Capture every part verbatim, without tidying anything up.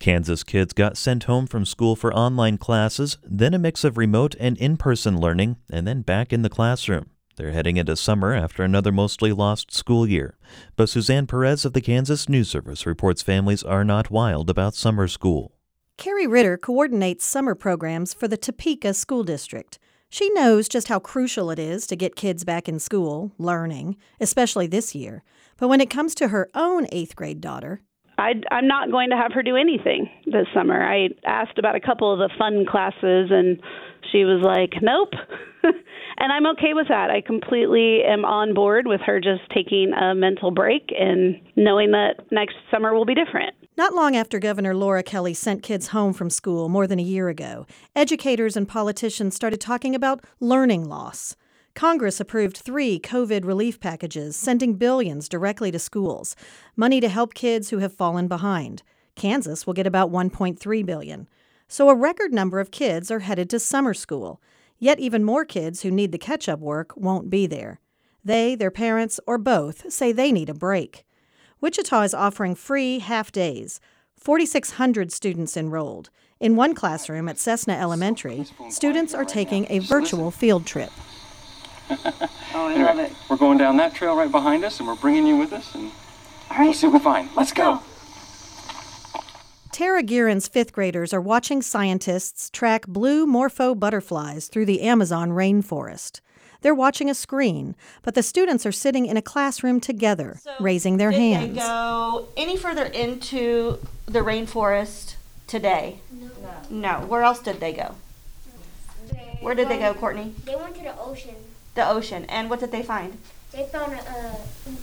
Kansas kids got sent home from school for online classes, then a mix of remote and in-person learning, and then back in the classroom. They're heading into summer after another mostly lost school year. But Suzanne Perez of the Kansas News Service reports families are not wild about summer school. Carrie Ritter coordinates summer programs for the Topeka School District. She knows just how crucial it is to get kids back in school, learning, especially this year. But when it comes to her own eighth grade daughter, I'd, I'm not going to have her do anything this summer. I asked about a couple of the fun classes, and she was like, nope. And I'm okay with that. I completely am on board with her just taking a mental break and knowing that next summer will be different. Not long after Governor Laura Kelly sent kids home from school more than a year ago, educators and politicians started talking about learning loss. Congress approved three COVID relief packages, sending billions directly to schools, money to help kids who have fallen behind. Kansas will get about one point three billion dollars. So a record number of kids are headed to summer school. Yet even more kids who need the catch-up work won't be there. They, their parents, or both say they need a break. Wichita is offering free half-days. forty-six hundred students enrolled. In one classroom at Cessna Elementary, students are taking a virtual field trip. Oh, I love it. We're going down that trail right behind us, and we're bringing you with us, and all right, we'll see what we find. Let's go. Tara Guerin's fifth graders are watching scientists track blue morpho butterflies through the Amazon rainforest. They're watching a screen, but the students are sitting in a classroom together, so raising their did hands. Did they go any further into the rainforest today? No. No. Where else did they go? They Where did went, they go, Courtney? They went to the ocean. The ocean. And what did they find? They found a, uh,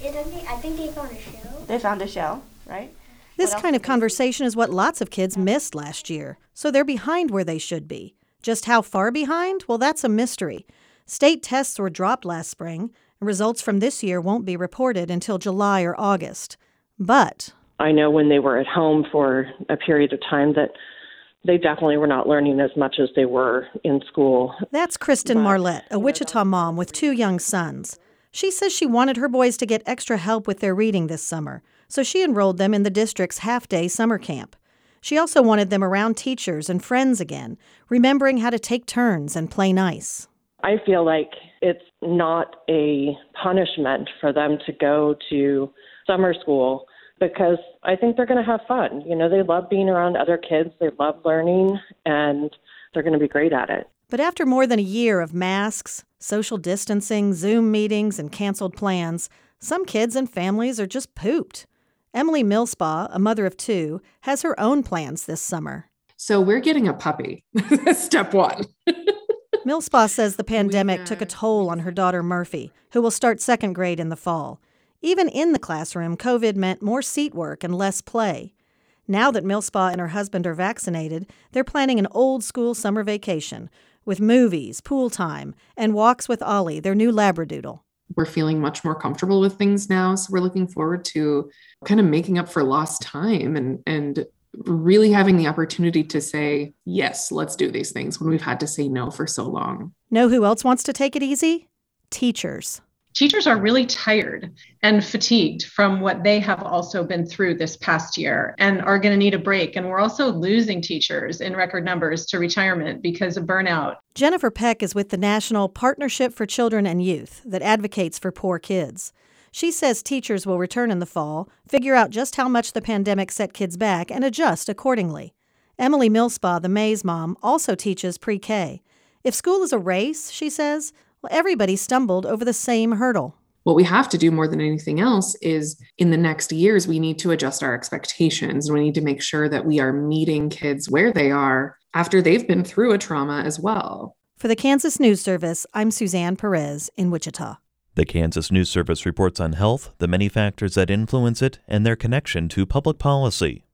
I think they found a shell. They found a shell, right? This kind of conversation is what lots of kids missed last year, so they're behind where they should be. Just how far behind? Well, that's a mystery. State tests were dropped last spring, and results from this year won't be reported until July or August. But I know when they were at home for a period of time that they definitely were not learning as much as they were in school. That's Kristen but, Marlette, a Wichita mom with two young sons. She says she wanted her boys to get extra help with their reading this summer, so she enrolled them in the district's half-day summer camp. She also wanted them around teachers and friends again, remembering how to take turns and play nice. I feel like it's not a punishment for them to go to summer school because I think they're going to have fun. You know, they love being around other kids, they love learning, and they're going to be great at it. But after more than a year of masks, social distancing, Zoom meetings, and canceled plans, some kids and families are just pooped. Emily Millspaugh, a mother of two, has her own plans this summer. So we're getting a puppy. Step one. Millspaugh says the pandemic took a toll on her daughter Murphy, who will start second grade in the fall. Even in the classroom, COVID meant more seat work and less play. Now that Millspaugh and her husband are vaccinated, they're planning an old-school summer vacation with movies, pool time, and walks with Ollie, their new Labradoodle. We're feeling much more comfortable with things now, so we're looking forward to kind of making up for lost time and, and really having the opportunity to say, yes, let's do these things when we've had to say no for so long. Know who else wants to take it easy? Teachers. Teachers are really tired and fatigued from what they have also been through this past year and are going to need a break. And we're also losing teachers in record numbers to retirement because of burnout. Jennifer Peck is with the National Partnership for Children and Youth that advocates for poor kids. She says teachers will return in the fall, figure out just how much the pandemic set kids back, and adjust accordingly. Emily Millspaugh, the Mays mom, also teaches pre-K. If school is a race, she says, well, everybody stumbled over the same hurdle. What we have to do more than anything else is in the next years, we need to adjust our expectations. We need to make sure that we are meeting kids where they are after they've been through a trauma as well. For the Kansas News Service, I'm Suzanne Perez in Wichita. The Kansas News Service reports on health, the many factors that influence it, and their connection to public policy.